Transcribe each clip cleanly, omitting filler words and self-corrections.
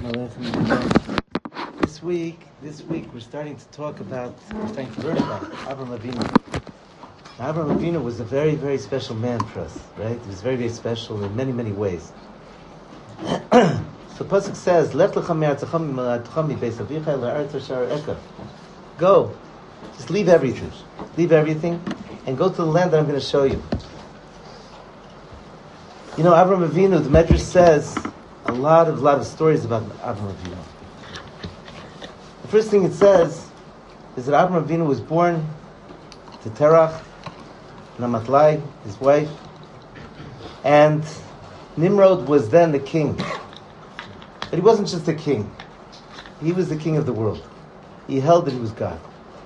This week we're starting to learn about Avraham Avinu. Now, Avraham Avinu was a very, very special man for us, right? He was very, very special in many, many ways. So Pasuk says, "Lech lecha me'artzecha mi'moladtecha mibeis avicha la'aretz asher arecha." Go, just leave everything, and go to the land that I'm going to show you. You know, Avraham Avinu, the Medrash says a lot of stories about Avraham Avinu. The first thing it says is that Avraham Avinu was born to Terach, Namatlai, his wife, and Nimrod was then the king. But he wasn't just a king. He was the king of the world. He held that he was God.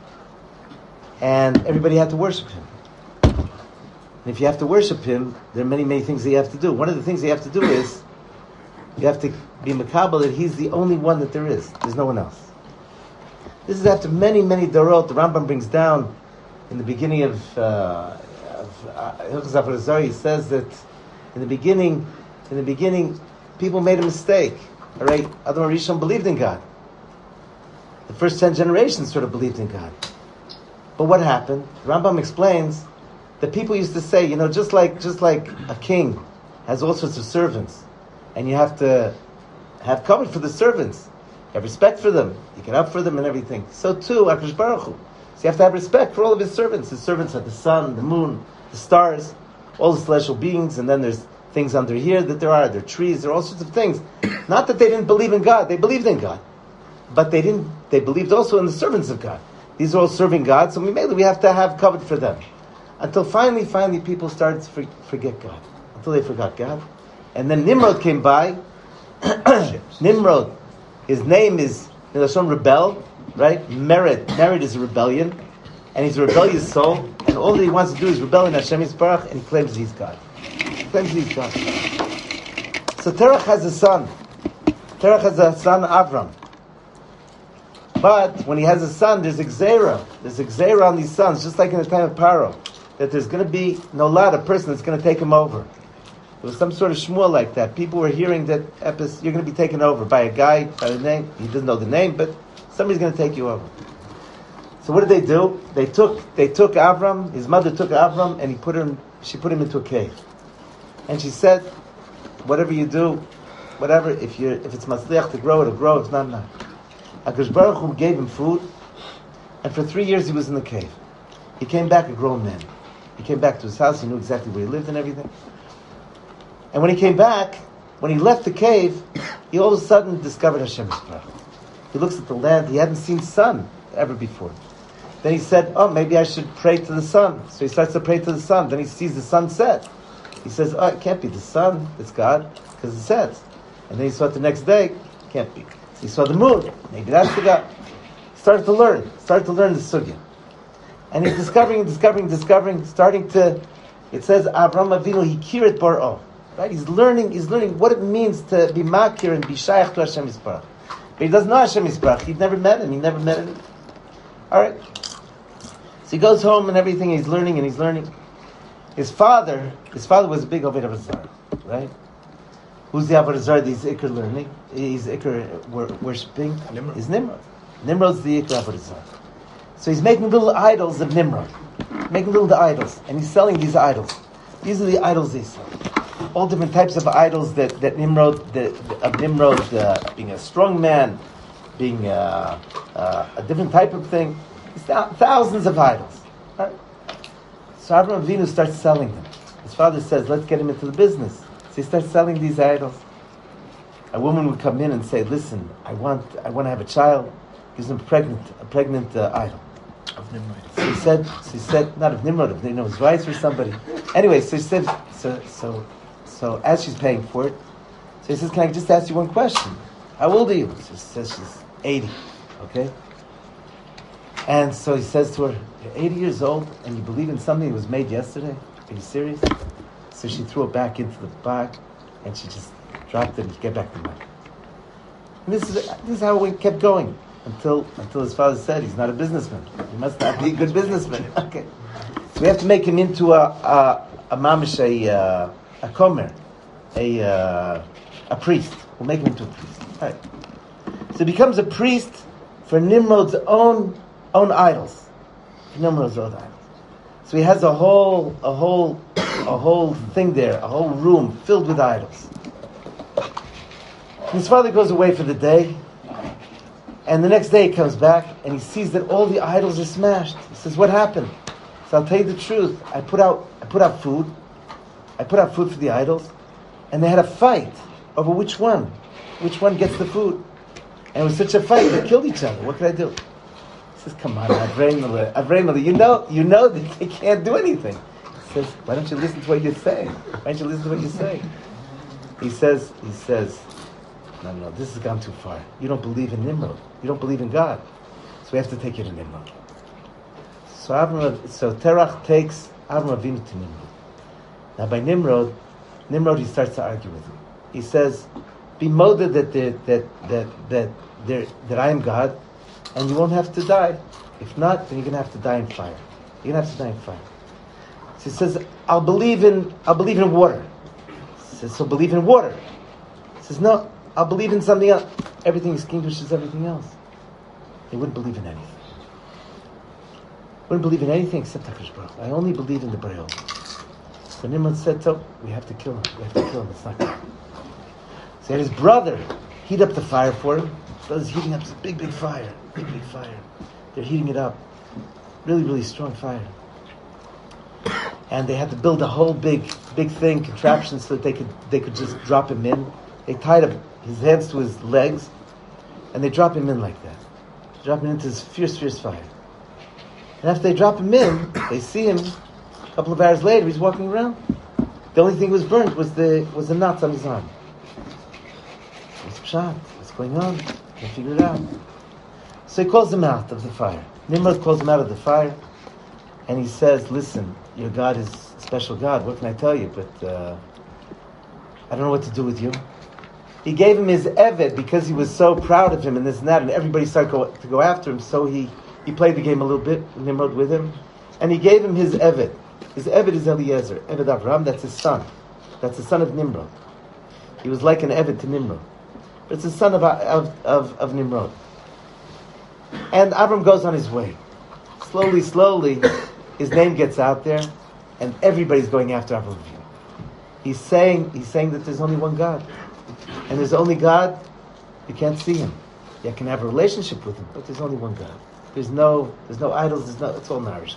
And everybody had to worship him. And if you have to worship him, there are many, many things that you have to do. One of the things you have to do is you have to be makabel that he's the only one that there is. There's no one else. This is after many, many darot. The Rambam brings down in the beginning of Hilchos Avodah Zarah, he says that in the beginning, people made a mistake. All right, Adam Rishon believed in God. The first 10 generations sort of believed in God. But what happened? The Rambam explains that people used to say, just like a king has all sorts of servants, and you have to have covet for the servants. You have respect for them. You get up for them and everything. So too, HaKadosh Baruch Hu. So you have to have respect for all of his servants. His servants are the sun, the moon, the stars, all the celestial beings, and then there's things under here that there are trees, there are all sorts of things. Not that they didn't believe in God, they believed in God. But they believed also in the servants of God. These are all serving God, so we have to have covet for them. Until finally people started to forget God. Until they forgot God. And then Nimrod came by. Nimrod, his name is Milashon rebel, right? Merit is a rebellion. And he's a rebellious soul. And all that he wants to do is rebel in Hashem Yisparach, and he claims he's God. So Terach has a son. Avram. But when he has a son, there's a gzeira. There's a gzeira on these sons, just like in the time of Paro, that there's going to be nolad, a person that's going to take him over. There was some sort of shmuel like that. People were hearing that you're going to be taken over by a guy by the name. He doesn't know the name, but somebody's going to take you over. So what did they do? They took Avram. His mother took Avram, and she put him into a cave. And she said, "Whatever you do, whatever, if it's masliach to grow, it'll grow. If not, not." HaKadosh Baruch Hu gave him food, and for 3 years he was in the cave. He came back a grown man. He came back to his house. He knew exactly where he lived and everything. And when he came back, when he left the cave, he all of a sudden discovered Hashem Yisparach. He looks at the land. He hadn't seen sun ever before. Then he said, "Oh, maybe I should pray to the sun." So he starts to pray to the sun. Then he sees the sun set. He says, "Oh, it can't be the sun. It's God, because it sets." And then he saw it the next day. It can't be. He saw the moon. Maybe that's the God. Started to learn the sugya. And he's discovering, starting to, it says, Avraham Avinu, he kirit bar'o. Right? He's learning what it means to be makir and be shaykh to Hashem Yisparach. But he doesn't know Hashem Yisparach. He'd never met him. Alright. So he goes home and everything, he's learning. His father was a big Avodah Zarah, right? Who's the Avodah Zarah that he's Iker learning? He's Iker worshipping? Nimrod. Is Nimrod. Nimrod's the Iker Avodah Zarah. So he's making little idols of Nimrod. And he's selling these idols. These are the idols they sell. All different types of idols that Nimrod, being a strong man, being a different type of thing. Thousands of idols. Right? So Avraham Avinu starts selling them. His father says, "Let's get him into the business." So he starts selling these idols. A woman would come in and say, "Listen, I want to have a child." Gives him a pregnant idol. Of Nimrod. So he said, not of Nimrod, of his wife or somebody. Anyway, so he said, so as she's paying for it, so he says, "Can I just ask you one question? How old are you?" She says she's 80. Okay. And so he says to her, "You're 80 years old and you believe in something that was made yesterday? Are you serious?" So she threw it back into the bag and she just dropped it and get back the money. And this is how we kept going until his father said he's not a businessman. He must not be a good businessman. Okay. So we have to make him into a mamish, a komer, a priest. We'll make him into a priest. All right. So he becomes a priest for Nimrod's own idols. Nimrod's own idols. So he has a whole thing there, a whole room filled with idols. And his father goes away for the day, and the next day he comes back and he sees that all the idols are smashed. He says, "What happened?" So I'll tell you the truth. I put out food. I put out food for the idols, and they had a fight over which one gets the food. And it was such a fight, they killed each other. What could I do? He says, "Come on, Avramele, you know that they can't do anything." He says, "Why don't you listen to what you're saying? Why don't you listen to what you're saying?" He says, No, this has gone too far. You don't believe in Nimrod. You don't believe in God. So we have to take you to Nimrod. So Terach takes Avram Avinu to Nimrod. Now by Nimrod he starts to argue with him. He says, "Be moded that I am God, and you won't have to die. If not, then you're going to have to die in fire. You're going to have to die in fire." So he says, I'll believe in water." He says, "So believe in water." He says, "No, I'll believe in something else." Everything extinguishes everything else. They wouldn't believe in anything. Wouldn't believe in anything except HaKadosh Baruch Hu. I only believe in the Borei Olam. So Nimrod said, "So we have to kill him. We have to kill him. It's not good." So he had his brother heat up the fire for him. His brother's heating up this big fire. Big fire. They're heating it up. Really, really strong fire. And they had to build a whole big thing, contraption, so that they could just drop him in. They tied up his hands to his legs, and they drop him in like that. Drop him into this fierce fire. And after they drop him in, they see him a couple of hours later, he's walking around. The only thing that was burnt was the knots on his arm. What's pshat? What's going on? Can't figure it out. So he calls him out of the fire. Nimrod calls him out of the fire, and he says, "Listen, your God is a special God. What can I tell you? But I don't know what to do with you." He gave him his Eved because he was so proud of him and this and that, and everybody started to go after him. So he played the game a little bit, Nimrod with him, and he gave him his Eved. His Eved is Eliezer, Eved Avraham. That's his son. That's the son of Nimrod. He was like an Eved to Nimrod. But it's the son of Nimrod. And Avram goes on his way. Slowly, his name gets out there, and everybody's going after Avram Avinu. He's saying that there's only one God. And there's only God, you can't see him. You can have a relationship with him, but there's only one God. There's no idols, it's all Narish.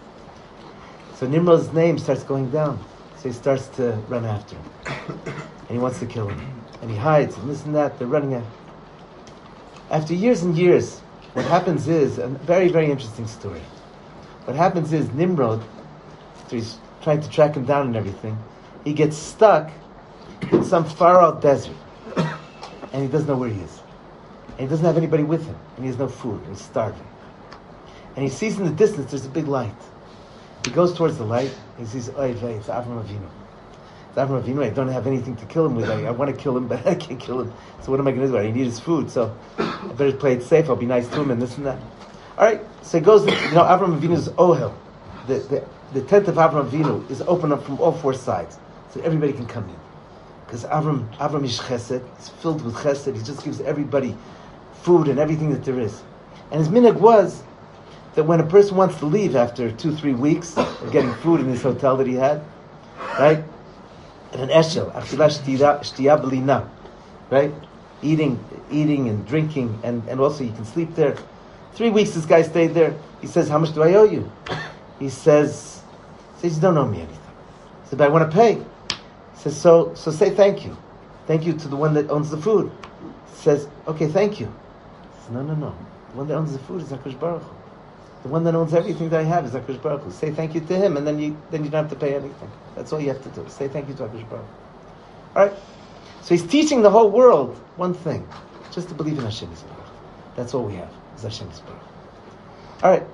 So Nimrod's name starts going down. So he starts to run after him. And he wants to kill him. And he hides, and this and that, they're running after him. After years and years, what happens is, a very, very interesting story. What happens is, Nimrod, after he's trying to track him down and everything, he gets stuck in some far-out desert. And he doesn't know where he is. And he doesn't have anybody with him. And he has no food. And he's starving. And he sees in the distance there's a big light. He goes towards the light. And he sees, "Oy vey, it's Avram Avinu. It's Avram Avinu. I don't have anything to kill him with. I want to kill him, but I can't kill him. So what am I going to do? I need his food. So I better play it safe. I'll be nice to him and this and that." All right. So he goes, Avram Avinu's Ohel. The tent of Avram Avinu is open up from all four sides. So everybody can come in. Because Avram is chesed. It's filled with chesed. He just gives everybody food and everything that there is. And his minhag was that when a person wants to leave after 2-3 weeks of getting food in this hotel that he had, right? And an eshel, achila shtiya b'lina, right? Eating and drinking, and also you can sleep there. 3 weeks this guy stayed there. He says, "How much do I owe you?" He says, "You don't owe me anything." He said, "But I want to pay." He says, so say thank you. Thank you to the one that owns the food. He says, "Okay, thank you." He says, No. The one that owns the food is HaKadosh Baruch Hu. The one that owns everything that I have is HaKadosh Baruch Hu. Say thank you to him, and then you don't have to pay anything. That's all you have to do. Say thank you to HaKadosh Baruch Hu. All right? So he's teaching the whole world one thing. Just to believe in Hashem Yisbarach. That's all we have, is Hashem Yisbarach. All right.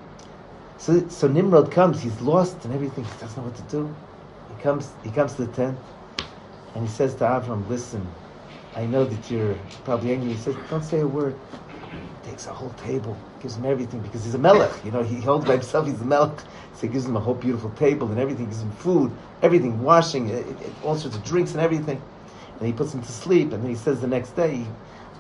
So Nimrod comes. He's lost and everything. He doesn't know what to do. He comes to the tent, and he says to Avram, "Listen, I know that you're probably angry." He says, "Don't say a word." He takes a whole table, gives him everything, because he's a melech. He holds by himself, he's a melech. So he gives him a whole beautiful table and everything, gives him food, everything, washing, all sorts of drinks and everything. And he puts him to sleep, and then he says the next day,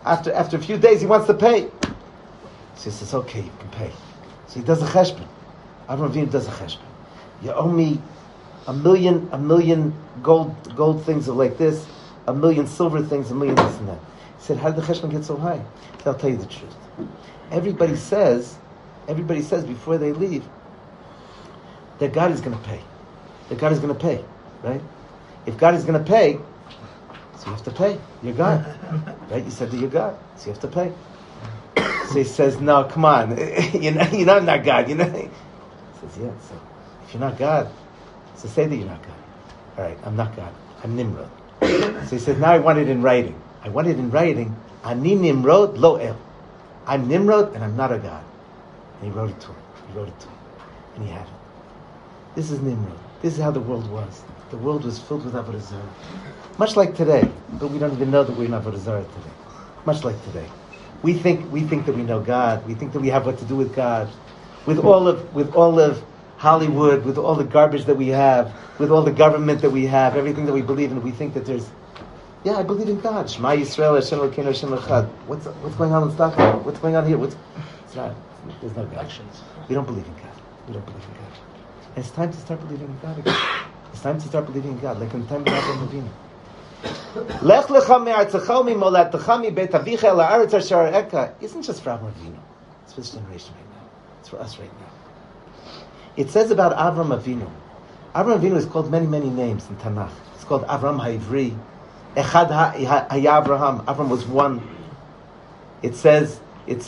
after a few days, he wants to pay. So he says, okay, you can pay. So he does a cheshbon. Avram Avinu does a cheshbon. You owe me a million gold things like this, a million silver things, a million this and that. He said, how did the cheshbon get so high? He said, I'll tell you the truth. Everybody says before they leave that God is going to pay. That God is going to pay, right? If God is going to pay, so you have to pay. You're God, right? You said that you're God, so you have to pay. So he says, no, come on. you're not God. He says, yeah. So if you're not God, so say that you're not God. All right, I'm not God. I'm Nimrod. So he says, now I want it in writing. I want it in writing. Ani Nimrod lo el. I'm Nimrod and I'm not a God. And he wrote it to him. And he had it. This is Nimrod. This is how the world was. The world was filled with Avodah Zarah. Much like today, but we don't even know that we're in Avodah Zarah today. Much like today. We think that we know God. We think that we have what to do with God. With all of Hollywood, with all the garbage that we have, with all the government that we have, everything that we believe in, we think that there's, I believe in God. Shema Yisrael, Hashem Elokeinu, Hashem Echad. What's going on in Stockholm? What's going on here? It's not. There's no God. We don't believe in God. And it's time to start believing in God again. It's time to start believing in God, like in the time of Avraham Avinu. Lech lecha me'artzecha u'mimolattecha mi'beit avicha el ha'aretz asher ara'eka isn't just for Avraham Avinu. It's for this generation right now. It's for us right now. It says about Avraham Avinu. Avraham Avinu is called many, many names in Tanakh. It's called Avram Ha'ivri. Echad Haya Avraham. Avram was one. It says that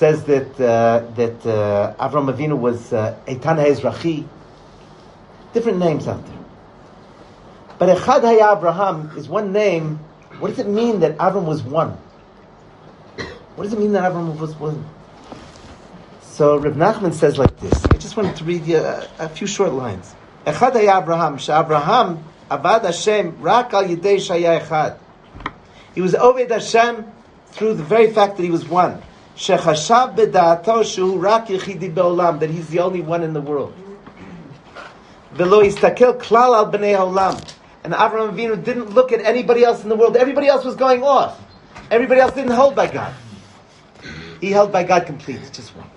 Avram Avinu was Eitan Ha'ezrachi. Different names out there. But Echad Haya Avraham is one name. What does it mean that Avram was one? What does it mean that Avram was one? So Reb Nachman says like this. I just wanted to read you a few short lines. Echad Haya Avraham, she'Avraham avad Hashem rak al yidei shaya echad. He was Oved Hashem through the very fact that he was one. Shechashav b'da'ato shehu rak yechidi be'olam, that he's the only one in the world. V'lo yistakel klal al b'nei ha'olam. And Avraham Avinu didn't look at anybody else in the world. Everybody else was going off. Everybody else didn't hold by God. He held by God completely, just one.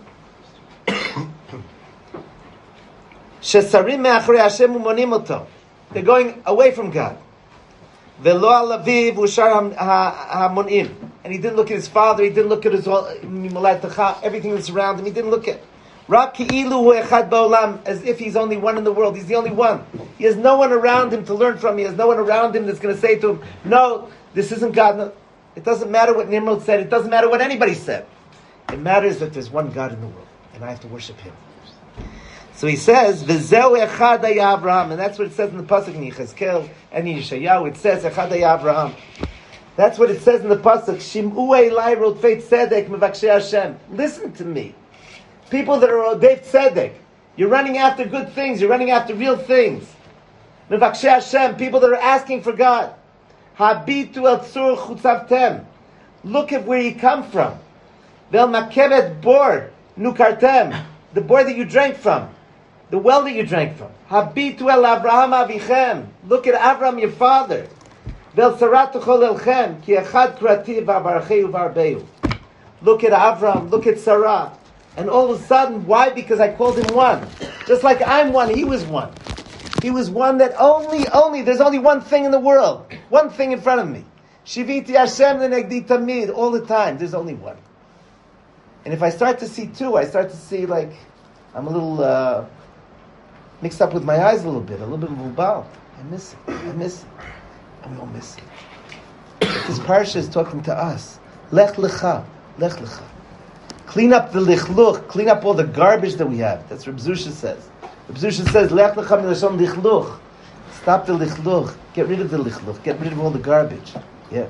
Shesarim me'achrei Hashem u'monim oto. They're going away from God. V'lo al aviv u'shar ha'monim. And he didn't look at his father. He didn't look at his everything that's around him. He didn't look at. Rak ki'ilu hu echad ba'olam, as if he's only one in the world. He's the only one. He has no one around him to learn from. He has no one around him that's going to say to him, no, this isn't God. No, it doesn't matter what Nimrod said. It doesn't matter what anybody said. It matters that there's one God in the world, and I have to worship Him. So he says, V'zeu echad haya Avraham, and that's what it says in the pasuk in Yechezkel and Yeshayahu. It says echad haya Avraham. That's what it says in the pasuk. Shim'u elai rodfei tzedek mevakshei Hashem. Listen to me. People that are Odef Tzedek. You're running after good things. You're running after real things. Mevakshei Hashem. People that are asking for God. Habitu el tzur chutzavtem. Look at where you come from. Vel makevet bor nukartem. The bor that you drank from. The well that you drank from. Habitu el Avraham avichem. Look at Avraham, your father. Vel sarat tuchol elchem. Ki echad krati v'avarcheu v'arbeu. Look at Avraham. Look at Sarah. And all of a sudden, why? Because I called him one. Just like I'm one, he was one. He was one that there's only one thing in the world. One thing in front of me. Shiviti Hashem lenegdi tamid, all the time. There's only one. And if I start to see two, I start to see like, I'm a little mixed up with my eyes a little bit mubal. I miss it. And we all miss it. This parsha is talking to us. Lech lecha. Lech lecha. Clean up the lichluch. Clean up all the garbage that we have. That's what Reb Zusha says. Reb Zusha says, Lech lecha milashon lichluch. Stop the lichluch. Get rid of the lichluch. Get rid of all the garbage. Yeah.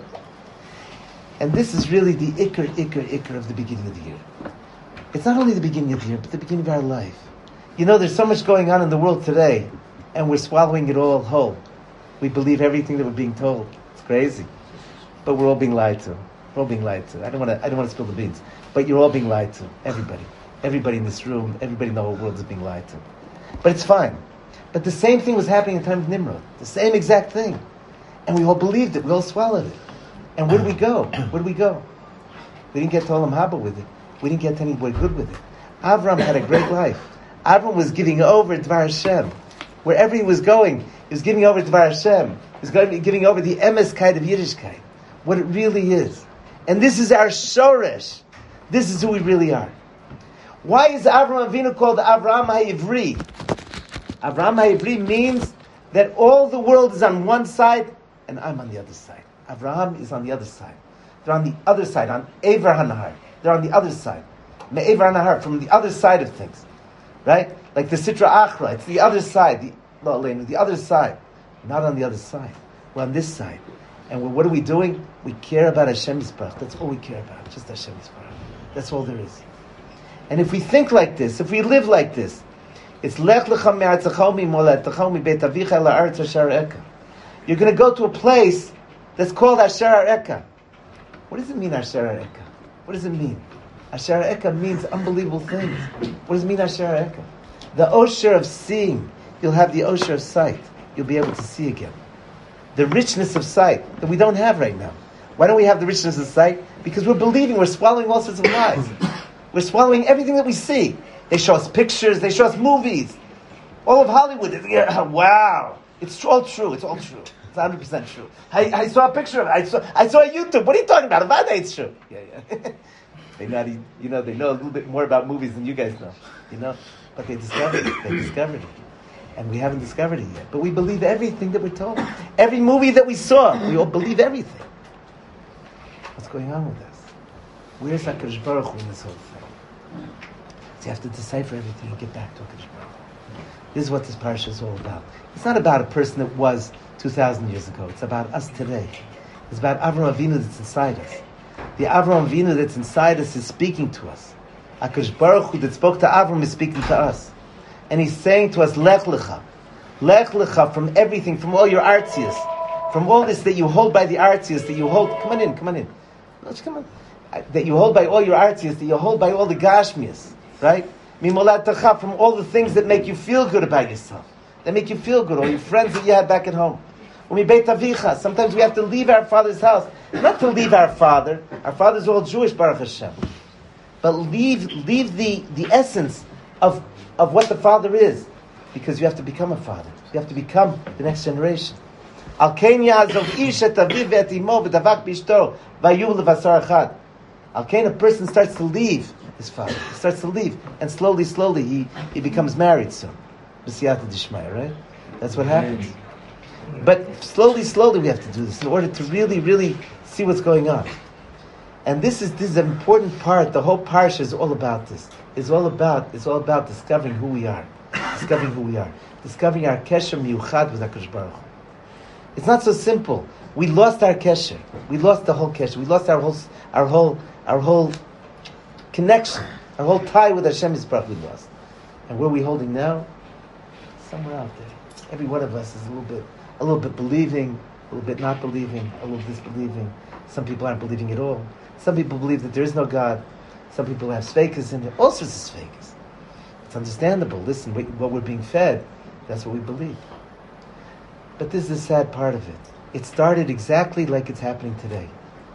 And this is really the ikr of the beginning of the year. It's not only the beginning of the year, but the beginning of our life. You know, there's so much going on in the world today, and we're swallowing it all whole. We believe everything that we're being told. It's crazy. But we're all being lied to. We're all being lied to. I don't want to spill the beans. But you're all being lied to. Everybody. Everybody in this room, everybody in the whole world is being lied to. But it's fine. But the same thing was happening in the time of Nimrod. The same exact thing. And we all believed it. We all swallowed it. And where do we go? Where do we go? We didn't get to Olam Haba with it. We didn't get to anywhere good with it. Avram had a great life. Avram was giving over Dvar Hashem. Wherever he was going, he was giving over Dvar Hashem. He was giving over the Emeskite of Yiddishkeit. What it really is. And this is our Shoresh. This is who we really are. Why is Avraham Avinu called Avraham HaIvri? Avraham HaIvri means that all the world is on one side and I'm on the other side. Avraham is on the other side. They're on the other side, on Ever HaNahar. They're on the other side. Me'ever HaNahar, from the other side of things. Right? Like the Sitra Achra, it's the other side. The other side. Not on the other side. We're on this side. And what are we doing? We care about Hashem Yisparach. That's all we care about. Just Hashem Yisparach. That's all there is. And if we think like this, if we live like this, it's Lech Lecha Me'artzecha U'Mimoletecha U'Mibeit Avicha El Ha'aretz Asher Eka. You're going to go to a place that's called Asher Eka. What does it mean, Asher Eka? What does it mean? Asher Eka means unbelievable things. What does it mean, Asher Eka? The osher of seeing. You'll have the osher of sight. You'll be able to see again. The richness of sight that we don't have right now. Why don't we have the richness of sight? Because we're believing, we're swallowing all sorts of lies. We're swallowing everything that we see. They show us pictures, they show us movies. All of Hollywood. Wow. It's all true. It's all true. It's 100% true. I saw a picture of it. I saw a YouTube. What are you talking about? About that, it's true. Yeah. They know a little bit more about movies than you guys know. But they discovered it. They discovered it. And we haven't discovered it yet. But we believe everything that we're told. Every movie that we saw, we all believe everything. What's going on with us? Where's HaKadosh Baruch Hu in this whole thing? So you have to decipher everything and get back to HaKadosh Baruch Hu. This is what this parsha is all about. It's not about a person that was 2,000 years ago. It's about us today. It's about Avraham Avinu that's inside us. The Avraham Avinu that's inside us is speaking to us. HaKadosh Baruch Hu that spoke to Avram is speaking to us. And he's saying to us, Lech Lecha. Lech Lecha from everything, from all your artzias. From all this that you hold by the artzias, that you hold... Come on in. Let's come on. That you hold by all your artzias, that you hold by all the gashmias. Right? Mimolat from all the things that make you feel good about yourself. That make you feel good. All your friends that you had back at home. Umibeit avicha. Sometimes we have to leave our father's house. Not to leave our father. Our father's all Jewish, Baruch Hashem. But leave the essence of what the father is. Because you have to become a father. You have to become the next generation. Al kain ya'azov ish et aviv ve'et imo v'davak b'ishto v'ayu levasar echad. Al kain, a person starts to leave his father. He starts to leave. And slowly he becomes married soon. B'siyata d'shmaya, right? That's what happens. But slowly we have to do this in order to really see what's going on. And this is an important part. The whole parsha is all about this. It's all about discovering who we are. Discovering our kesher miyuchad with HaKadosh Baruch Hu. It's not so simple. We lost our kesher. We lost the whole kesher. We lost our whole connection. Our whole tie with Hashem Yisparach we lost. And where are we holding now? Somewhere out there. Every one of us is a little bit believing, a little bit not believing, a little disbelieving. Some people aren't believing at all. Some people believe that there is no God. Some people have sfeikas in there. All sorts of sfeikas. It's understandable. Listen, what we're being fed, that's what we believe. But this is the sad part of it. It started exactly like it's happening today.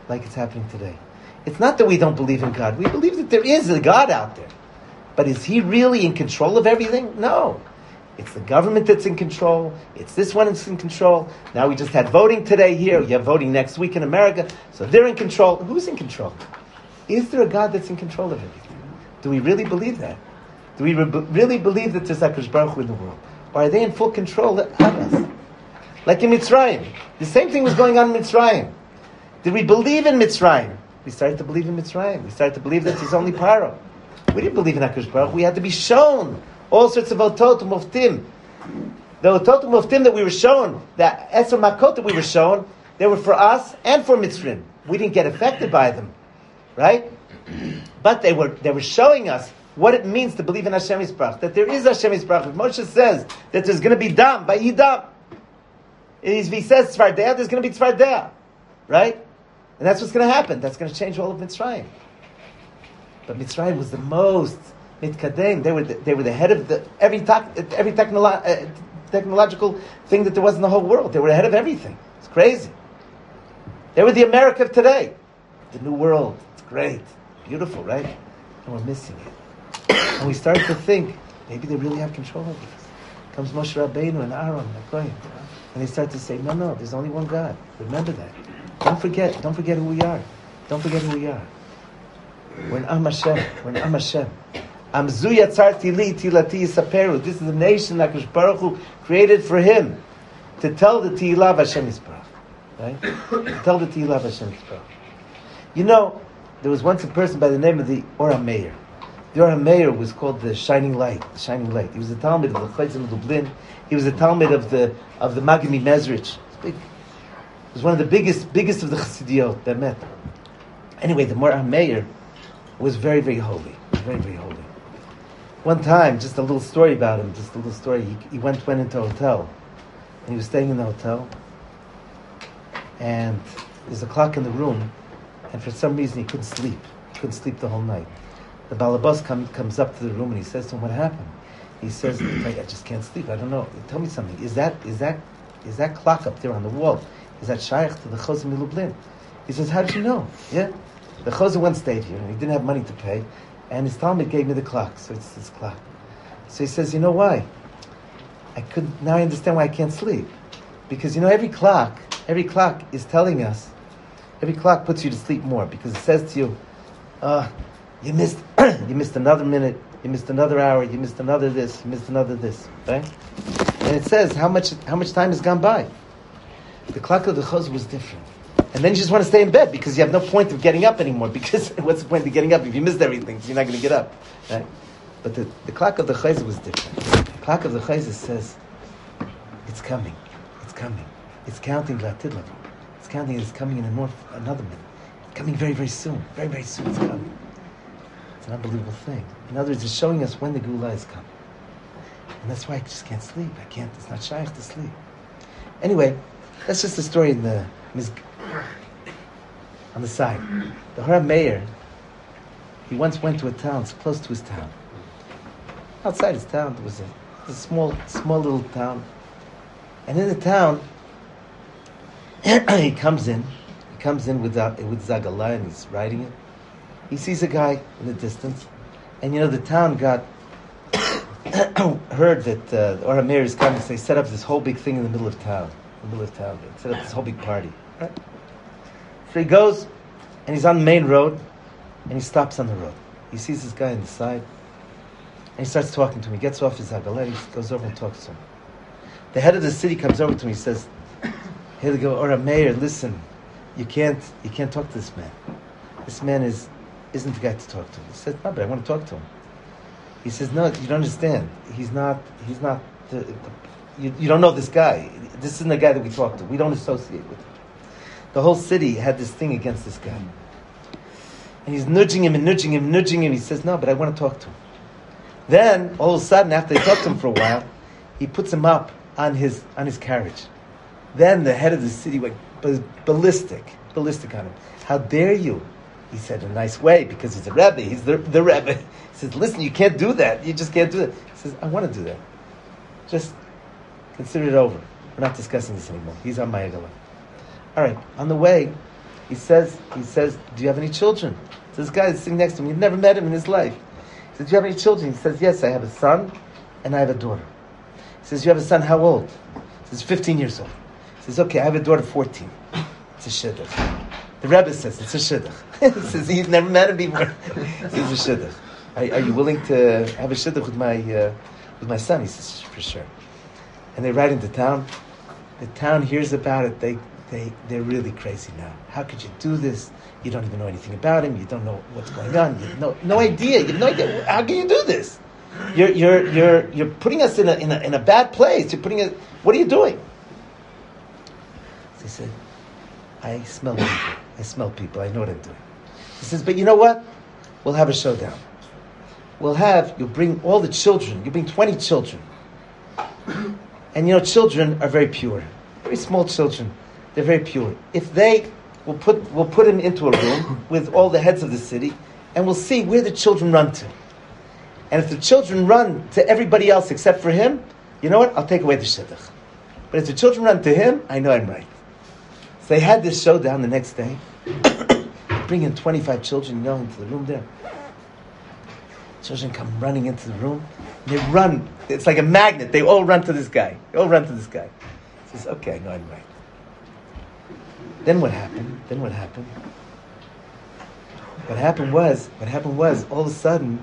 It's not that we don't believe in God. We believe that there is a God out there. But is He really in control of everything? No. It's the government that's in control. It's this one that's in control. Now we just had voting today here. You have voting next week in America. So they're in control. Who's in control? Is there a God that's in control of everything? Do we really believe that? Do we really believe that there's HaKadosh Baruch Hu in the world? Or are they in full control of us? Like in Mitzrayim. The same thing was going on in Mitzrayim. Did we believe in Mitzrayim? We started to believe in Mitzrayim. We started to believe that there's only Paro. We didn't believe in HaKadosh Baruch Hu. We had to be shown all sorts of otot umoftim. The otot umoftim that we were shown, the Esr Makot that we were shown, they were for us and for Mitzrayim. We didn't get affected by them. Right? But they were showing us what it means to believe in Hashem Yisparach. That there is Hashem Yisparach. If Moshe says that there's going to be dam, by Yidam. If he says Tzvardea, there's going to be Tzvardea. Right? And that's what's going to happen. That's going to change all of Mitzrayim. But Mitzrayim was the most mitkadem. They were the head of every technological thing that there was in the whole world. They were ahead of everything. It's crazy. They were the America of today. the new world. It's great. Beautiful, right? And we're missing it. And we start to think, maybe they really have control over this. Comes Moshe Rabbeinu and Aaron, and they start to say, no, there's only one God. Remember that. Don't forget who we are. Don't forget who we are. We're an Am Hashem. We're an Am Hashem. Amzu yatzarti li tilati yisaperu. This is the nation that Hakadosh Baruch Hu created for Him to tell the Tehillah of Hashem Yisparach. Right? To tell the Tehillah of Hashem Yisparach. You know, there was once a person by the name of the Or HaMeir. The Or HaMeir was called the Shining Light. The Shining Light. He was a Talmud of the Chayzim of Lublin. He was a Talmud of the Magami Mezrich. He was one of the biggest of the Chassidiot that met. Anyway, the Or HaMeir was very, very holy. Very, very holy. One time, just a little story about him, he went into a hotel, and he was staying in the hotel, and there's a clock in the room, and for some reason he couldn't sleep the whole night. The balabas comes up to the room, and he says to him, what happened? He says, I just can't sleep, I don't know, tell me something, is that clock up there on the wall, is that shaykh to the Chozeh Lublin? He says, how did you know? Yeah, the Chozeh once stayed here, and he didn't have money to pay, and his Talmud gave me the clock, so it's this clock. So he says, you know why? Now I understand why I can't sleep. Because, every clock is telling us, every clock puts you to sleep more, because it says to you, you missed another minute, you missed another hour, you missed another this, you missed another this, right? And it says how much time has gone by. The clock of the Chozeh was different. And then you just want to stay in bed because you have no point of getting up anymore. Because what's the point of getting up if you missed everything? So you're not going to get up, right? But the clock of the Chayzah was different. The clock of the Chayzah says, it's coming, it's counting Latidlav. It's counting. It's coming in another minute. It's coming very, very soon. Very, very soon. It's coming. It's an unbelievable thing. In other words, it's showing us when the Geulah is coming. And that's why I just can't sleep. It's not shaykh to sleep. Anyway, that's just a story in the on the side. The Or HaMeir, he once went to a town, close to his town. Outside his town, there was a small little town. And in the town, he comes in with Zagalah, and he's riding it. He sees a guy in the distance, and the town got heard that the Or HaMeir is coming, so they set up this whole big thing in the middle of town. They set up this whole big party. Right? So he goes, and he's on the main road, and he stops on the road. He sees this guy on the side, and he starts talking to him. He gets off his Zagalah, he goes over and talks to him. The head of the city comes over to him. He says, "Here we go, Or HaMeir, listen, you can't talk to this man. This man isn't the guy to talk to." He says, "No, but I want to talk to him." He says, "No, you don't understand. He's not you don't know this guy. This isn't the guy that we talk to. We don't associate with him." The whole city had this thing against this guy. And he's nudging him. He says, "No, but I want to talk to him." Then, all of a sudden, after they talked to him for a while, he puts him up on his carriage. Then the head of the city went ballistic on him. "How dare you?" He said in a nice way, because he's a Rebbe. He's the Rebbe. He says, "Listen, you can't do that. You just can't do that." He says, "I want to do that. Just consider it over. We're not discussing this anymore." He's on Mayagala. All right. On the way, he says, "Do you have any children?" So this guy is sitting next to him. You've never met him in his life. He says, "Do you have any children?" He says, "Yes, I have a son and I have a daughter." He says, "You have a son, how old?" He says, 15 years old. He says, "Okay, I have a daughter, 14. It's a shidduch." The Rebbe says, "It's a shidduch." He says, he's never met him before. He's a shidduch. Are you willing to have a shidduch with my son?" He says, "For sure." And they ride into town. The town hears about it. They're really crazy now. How could you do this? You don't even know anything about him. You don't know what's going on. You have no idea. You have no idea. How can you do this? You're putting us in a bad place. You're putting us. What are you doing? So he said, "I smell people. I know what I'm doing." He says, "But you know what? We'll have a showdown. You'll bring all the children. You bring 20 children. And children are very pure. Very small children. They're very pure. If we'll put him into a room with all the heads of the city, and we'll see where the children run to. And if the children run to everybody else except for him, you know what? I'll take away the shidduch. But if the children run to him, I know I'm right." So they had this showdown the next day. bring in 25 children, into the room there. Children come running into the room. They run. It's like a magnet. They all run to this guy. He says, okay, no, I'm right. Then what happened? What happened was, all of a sudden,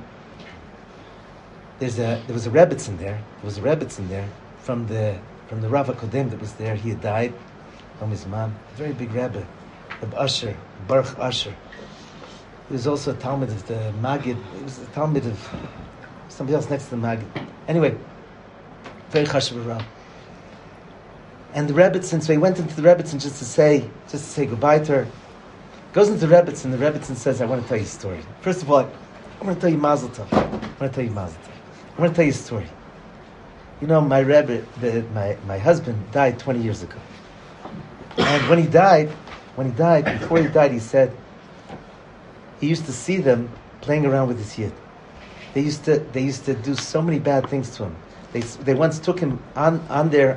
there was a Rebbetzin there. From the Rav HaKodem that was there. He had died from his mom. A very big Rebbe, Reb Usher, Baruch Usher. He was also a Talmud of the Maggid. He was a Talmud of somebody else next to the Maggid. Anyway, very chashuv Rav. And the Rebbetzin, so he went into the Rebbetzin just to say goodbye to her. Goes into the Rebbetzin. The Rebbetzin says, "I want to tell you a story. First of all, I want to tell you Mazel Tov. I want to tell you a story. My Rebbe, my husband died 20 years ago. And before he died, he said he used to see them playing around with his yid. They used to do so many bad things to him. They once took him on their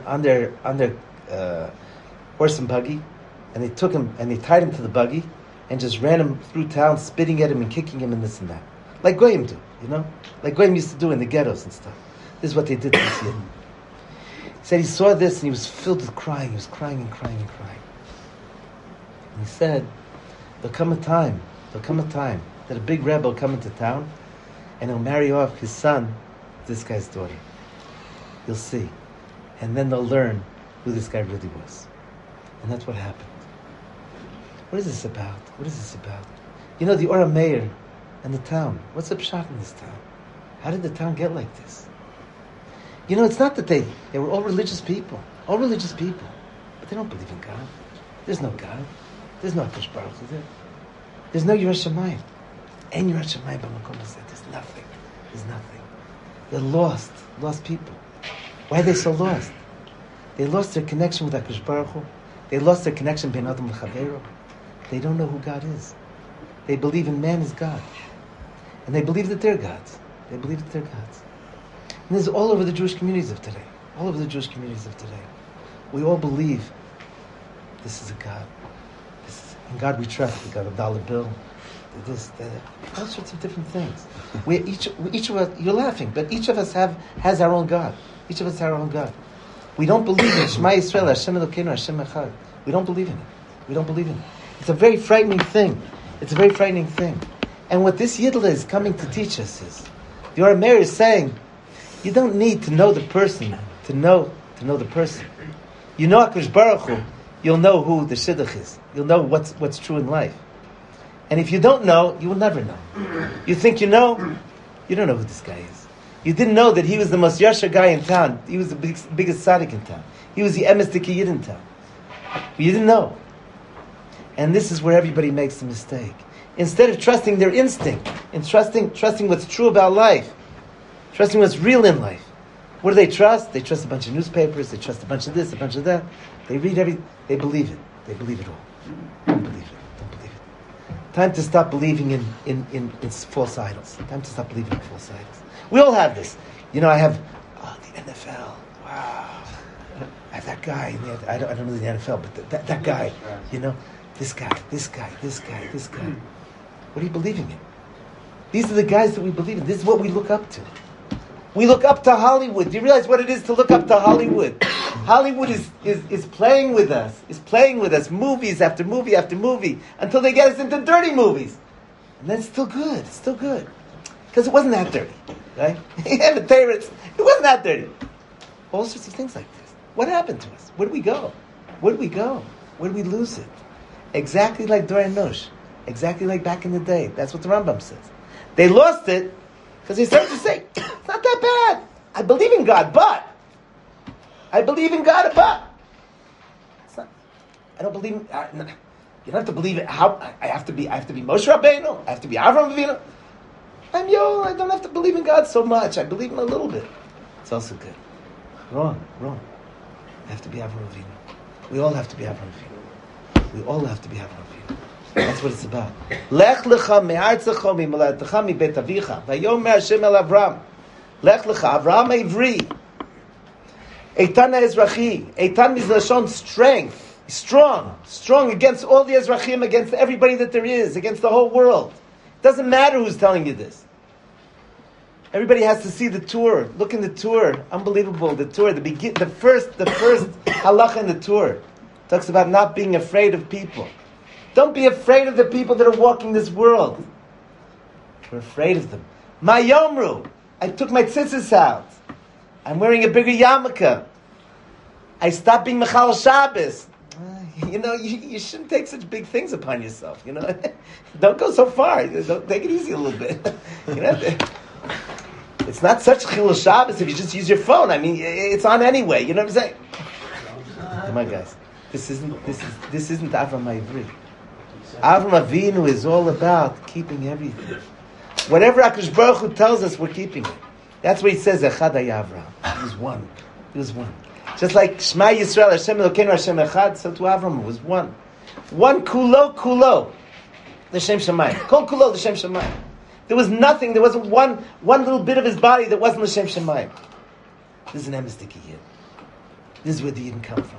horse and buggy, and they took him and they tied him to the buggy and just ran him through town, spitting at him and kicking him and this and that, like Goyim do, like Goyim used to do in the ghettos and stuff. This is what they did to this yid. He said he saw this and he was filled with crying. He was crying and crying and crying. And he said, there'll come a time that a big rebbe will come into town and he'll marry off his son, this guy's daughter. You'll see. And then they'll learn who this guy really was. And that's what happened. What is this about? The Ora Meir and the town. What's the pshat in this town? How did the town get like this? It's not that they were all religious people, but they don't believe in God. There's no God. There's no Akash Baruch Hu there. There's no Yiras Shamayim. And Yiras Shamayim b'makom hazeh. There's nothing. They're lost people. Why are they so lost? They lost their connection with Akash Baruch Hu. They lost their connection ben Adam l'chaveiro. They don't know who God is. They believe in man as God. And they believe that they're gods. And this is all over the Jewish communities of today. We all believe this is a God. In God we trust. We got a dollar bill. This, that, all sorts of different things. Each of us, you're laughing, but each of us has our own God. We don't believe in Shema Yisrael, Hashem Elokeinu, Hashem Echad. We don't believe in it. It's a very frightening thing. And what this Yidla is coming to teach us is, the Ora Meir is saying, you don't need to know the person to know the person. Akash Baruch Hu, you'll know who the Shidduch is. You'll know what's true in life. And if you don't know, you will never know. You think you know, you don't know who this guy is. You didn't know that he was the most yasher guy in town. He was the biggest tzaddik in town. He was the emes d'kiyid in town. But you didn't know. And this is where everybody makes the mistake. Instead of trusting their instinct, and trusting what's true about life, trusting what's real in life, what do they trust? They trust a bunch of newspapers, they trust a bunch of this, a bunch of that. They read they believe it. They believe it all. Don't believe it. Time to stop believing in false idols. We all have this. I have the NFL. Wow. I have that guy. I don't know the NFL, but that guy. This guy. What are you believing in? These are the guys that we believe in. This is what we look up to. We look up to Hollywood. Do you realize what it is to look up to Hollywood? Hollywood is playing with us, movies after movie after movie, until they get us into dirty movies. And then it's still good. Because it wasn't that dirty, right? It wasn't that dirty. All sorts of things like this. What happened to us? Where did we go? Where did we lose it? Exactly like Dor Enosh. Exactly like back in the day. That's what the Rambam says. They lost it because they started to say, it's not that bad. I believe in God, but. It's not. I don't believe. You don't have to believe it. How I have to be Moshe Rabbeinu. I have to be Avraham Avinu. I don't have to believe in God so much. I believe in a little bit. It's also good. Wrong. I have to be Avraham Avinu. We all have to be Avraham Avinu. That's what it's about. Lech lecha me'artzecha mi'moladecha mi'beit avicha. Vayomer Hashem el Avram. Lech lecha, Avraham Ivri. Eitan Ezrachi. Eitan is Lashon strength. Strong against all the Ezrachim, against everybody that there is, against the whole world. It doesn't matter who's telling you this. Everybody has to see the tour. Look in the tour. Unbelievable. The tour. The first halacha in the tour talks about not being afraid of people. Don't be afraid of the people that are walking this world. We're afraid of them. Ma yomru. I took my tzitzis out. I'm wearing a bigger yarmulke. I stopped being Mechal Shabbos. You shouldn't take such big things upon yourself. Don't go so far. Don't take it easy a little bit. It's not such Chilul Shabbos if you just use your phone. I mean, it's on anyway. You know what I'm saying? Come on, guys. This isn't Avram Avinu. Avram Avinu is all about keeping everything. Whatever HaKadosh Baruch Hu tells us, we're keeping it. That's what he says. Echad Avram. He was one. He was one. Just like Shema Yisrael, Hashem Elokeinu, Hashem Echad, so to Avram was one. One kulo, l'shem shamayim. Kol kulo, l'shem shamayim. There was nothing, there wasn't one little bit of his body that wasn't l'shem shamayim. This is an emistic Yid. This is where the Yidden come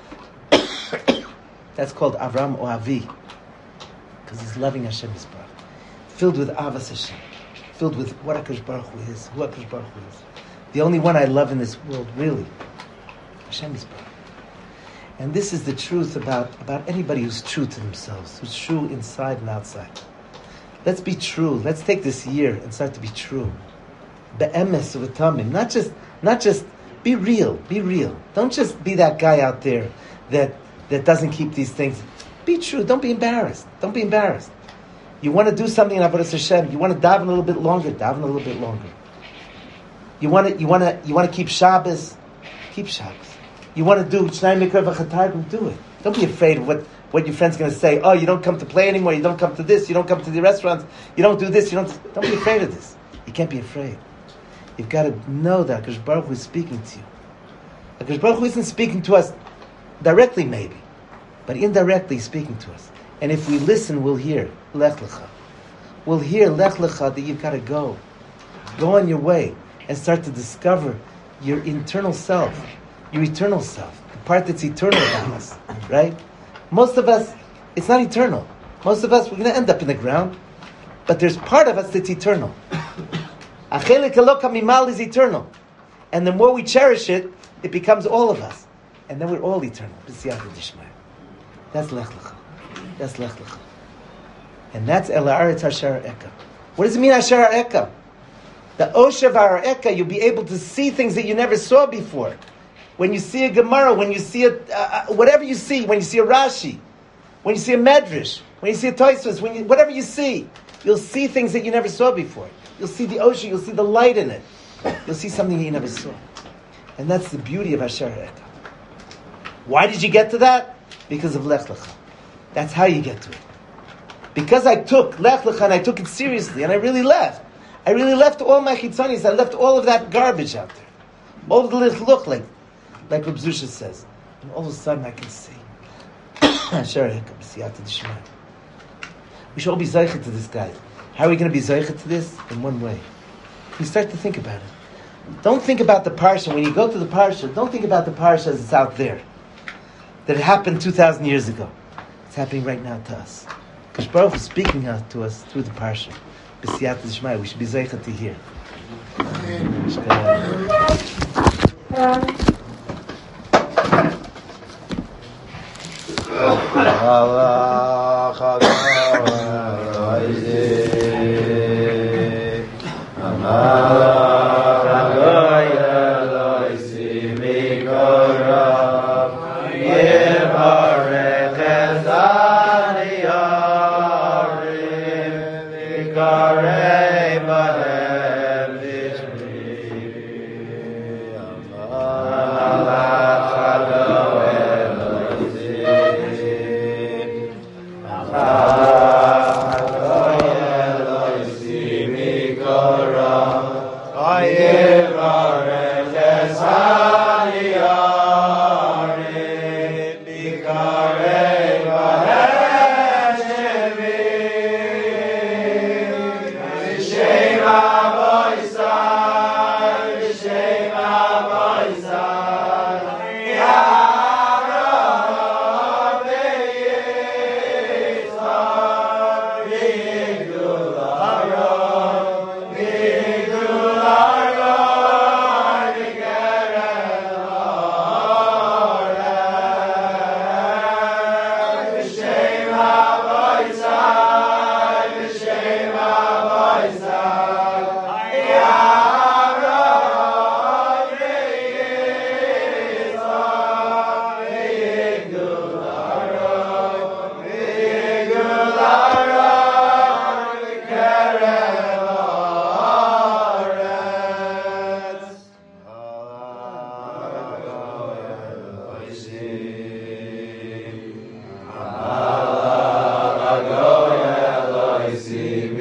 from. That's called Avram Oavi. Because he's loving Hashem Yisbarach. Filled with Avas Hashem. Filled with what HaKadosh Baruch Hu is, who HaKadosh Baruch Hu is. The only one I love in this world, really. Hashem Yisbarach. And this is the truth about anybody who's true to themselves, who's true inside and outside. Let's be true. Let's take this year and start to be true. Be'emes u'v'tamim. Not just be real. Be real. Don't just be that guy out there that doesn't keep these things. Be true. Don't be embarrassed. Don't be embarrassed. You want to do something in Avodas Hashem. You want to daven a little bit longer. Daven a little bit longer. You want to keep Shabbos. Keep Shabbos. You want to do Shnai Mikra v'Chatargum, do it. Don't be afraid of what your friend's going to say. Oh, you don't come to play anymore. You don't come to this. You don't come to the restaurants. You don't do this. Don't be afraid of this. You can't be afraid. You've got to know that HaKadosh Baruch Hu is speaking to you. HaKadosh Baruch Hu isn't speaking to us directly, maybe, but indirectly speaking to us. And if we listen, we'll hear Lech Lecha. We'll hear Lech Lecha that you've got to go. Go on your way and start to discover your internal self. Your eternal self, the part that's eternal about us, right? Most of us, it's not eternal. Most of us, we're going to end up in the ground, but there's part of us that's eternal. Achelik Eloka Mimal is eternal, and the more we cherish it, it becomes all of us, and then we're all eternal. That's Lech Lecha. That's Lech Lecha, and that's El Haaretz Asher Eka. What does it mean Asher Eka? The Oshev Eka, you'll be able to see things that you never saw before. When you see a Gemara, when you see whatever you see, when you see a Rashi, when you see a Medrash, when you see a Tosfos, whatever you see, you'll see things that you never saw before. You'll see the ocean, you'll see the light in it. You'll see something that you never saw. And that's the beauty of Asher Eka. Why did you get to that? Because of Lech Lecha. That's how you get to it. Because I took Lech Lecha and I took it seriously, and I really left. I really left all my chitzonis. I left all of that garbage out there. All of the look like Reb Zusha says. And all of a sudden I can see. We should all be zeicha to this guy. How are we going to be zeicha to this? In one way. You start to think about it. Don't think about the parsha. When you go to the parsha, don't think about the parsha as it's out there. That it happened 2,000 years ago. It's happening right now to us. Because Baruch is speaking to us through the parsha. B'siyata d'shmaya. We should be zeicha to hear.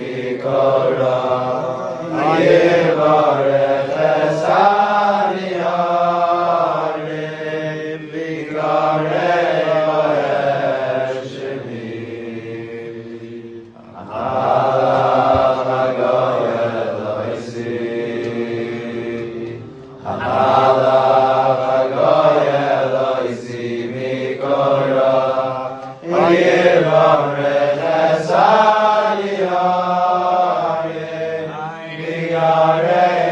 Hare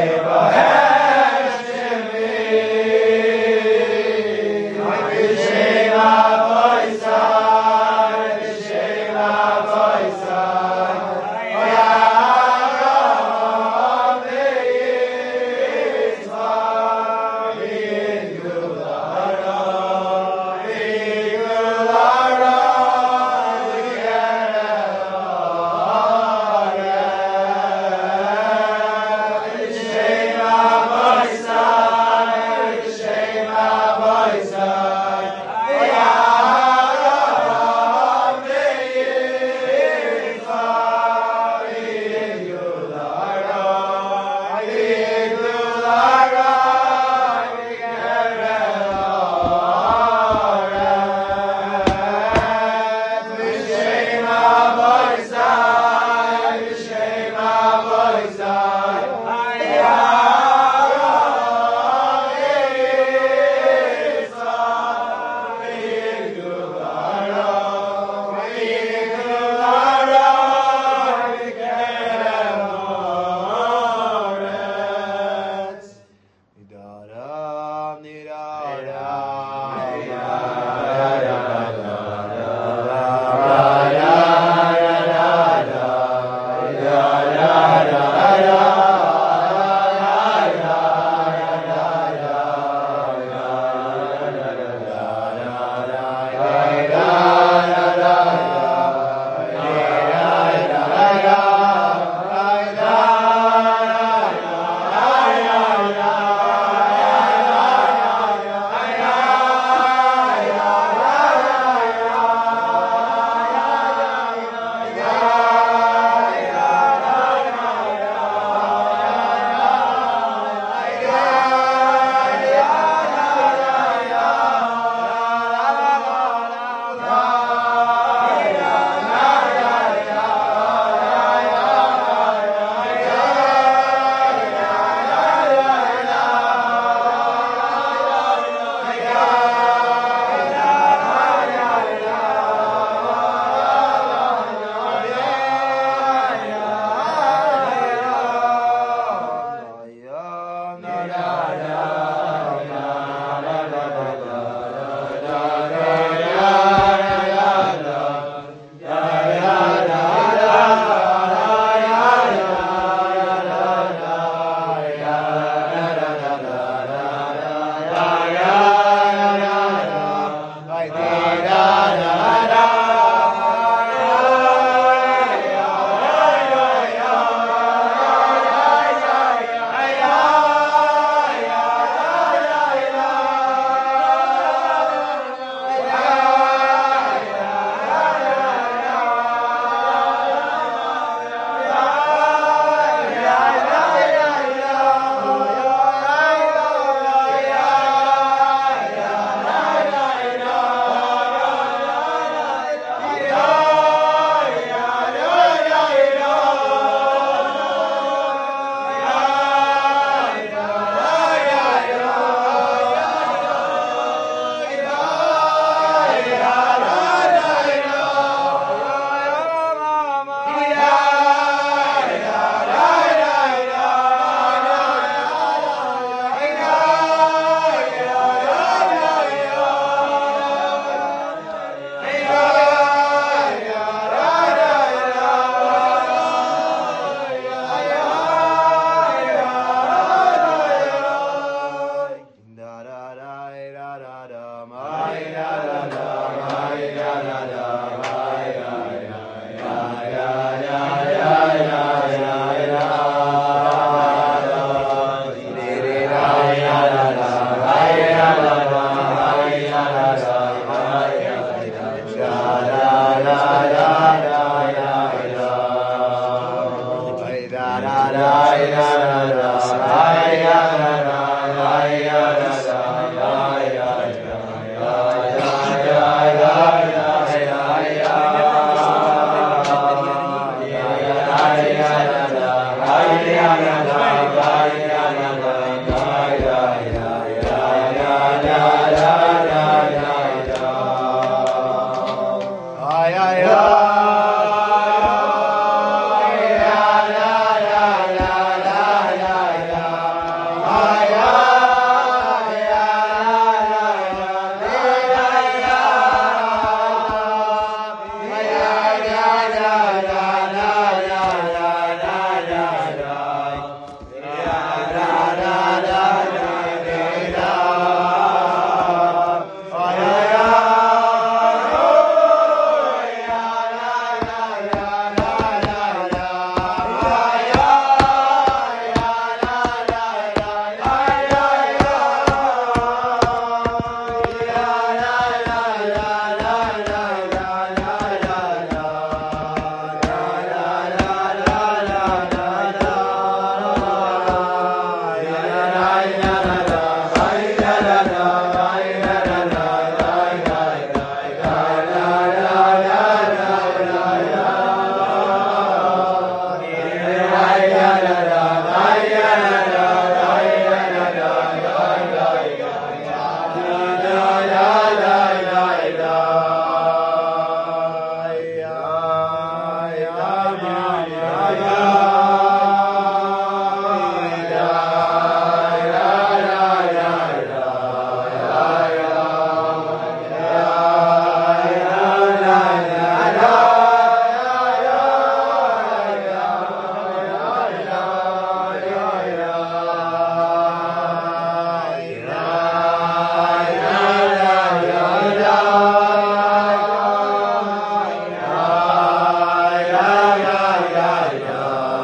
Yeah.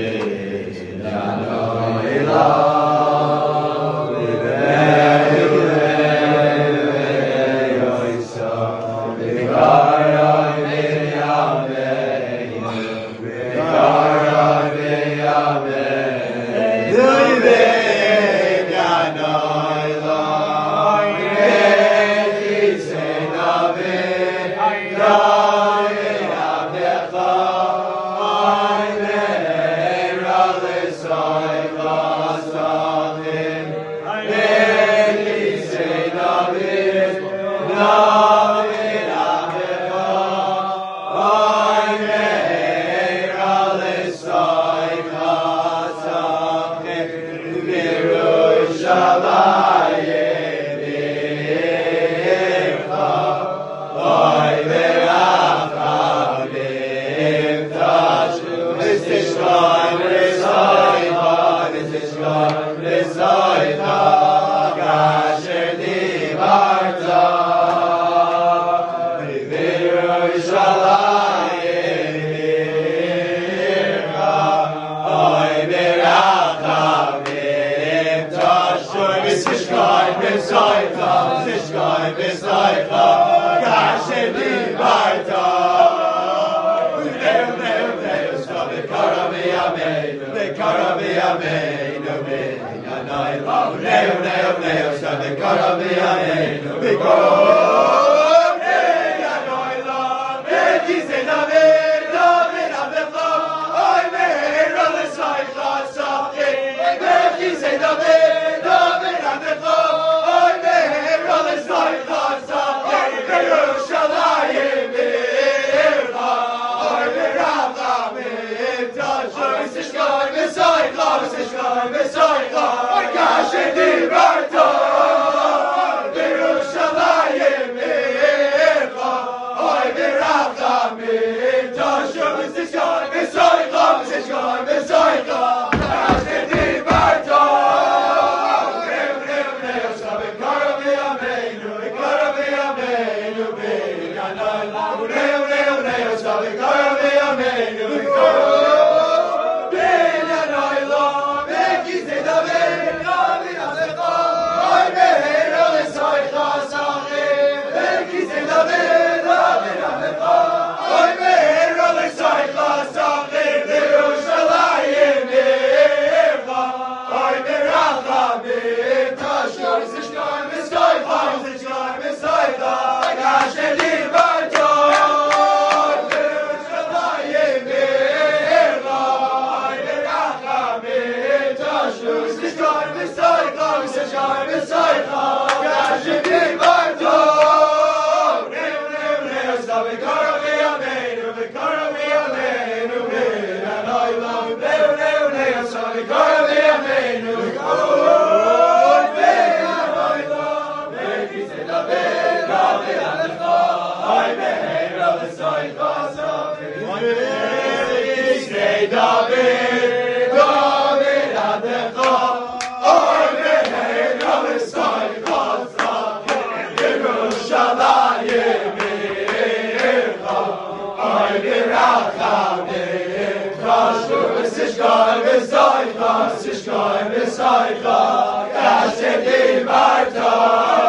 Sishkoi, Sishkoi, Sishkoi, Sishkoi,